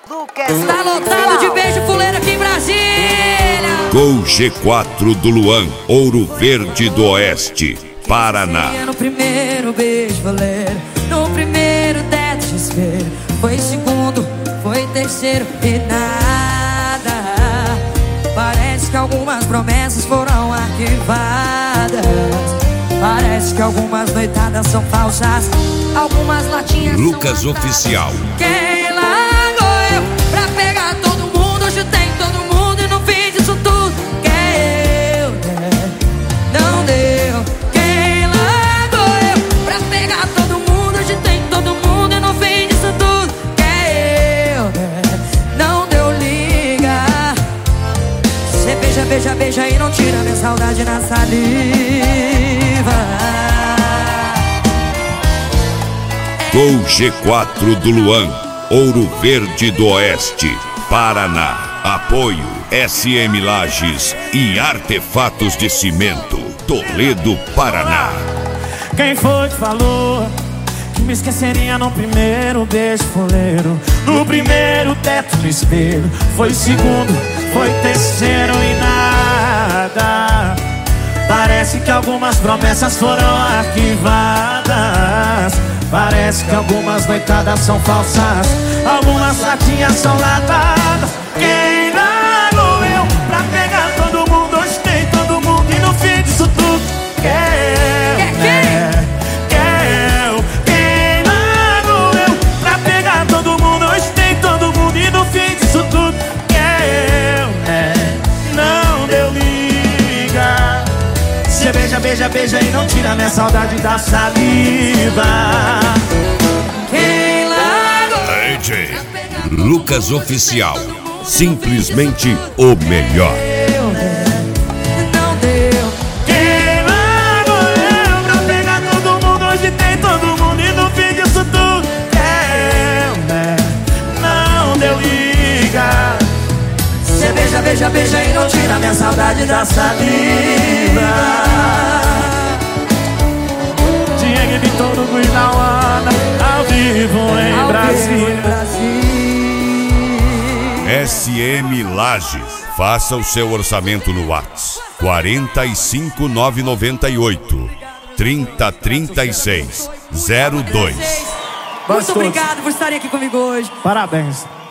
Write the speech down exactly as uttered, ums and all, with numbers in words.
Lucas. Tá lotado de beijo fuleiro aqui em Brasília. Gol G quatro do Luan, Ouro Verde do Oeste, Paraná. No primeiro beijo fuleiro, no primeiro teto de espelho, foi segundo, foi terceiro e nada. Parece que algumas promessas foram arquivadas. Parece que algumas noitadas são falsas, algumas latinhas Lucas são Oficial. Quem largou eu pra pegar todo mundo? Hoje tem todo mundo e no fim disso tudo quem eu der, não deu. Quem largou eu pra pegar todo mundo? Hoje tem todo mundo e no fim disso tudo quem eu der, não deu. Liga, cê beija, beija, beija e não tira minha saudade na saliva. Gol G quatro do Luan, Ouro Verde do Oeste, Paraná. Apoio S M Lages e Artefatos de Cimento, Toledo, Paraná. Quem foi que falou que me esqueceria no primeiro beijo fuleiro? No primeiro teto no espelho, foi segundo, foi terceiro e nada. Parece que algumas promessas foram arquivadas. Parece que algumas noitadas são falsas, algumas latinhas são latadas. Quem largou eu pra pegar todo mundo? Hoje tem todo mundo e no fim disso tudo quer eu, né? Quer eu. Quem largou eu pra pegar todo mundo? Hoje tem todo mundo e no fim disso tudo quer eu, né? Não deu liga. Cê beija, beija, beija e não tira minha saudade da saliva. Quem largou D J Lucas Oficial, simplesmente o melhor. não deu. Quem largou eu pra pegar todo mundo? Hoje tem todo mundo e no fim disso tudo quer eu, né? Não deu liga. Cê beija, beija, beija e não tira minha saudade da saliva. Diego Vitor do Guinauana, ao vivo em Brasília. S M Lages, faça o seu orçamento no WhatsApp quarenta e cinco nove noventa e oito trinta trinta e seis zero dois. Muito obrigado por estarem aqui comigo hoje. Parabéns.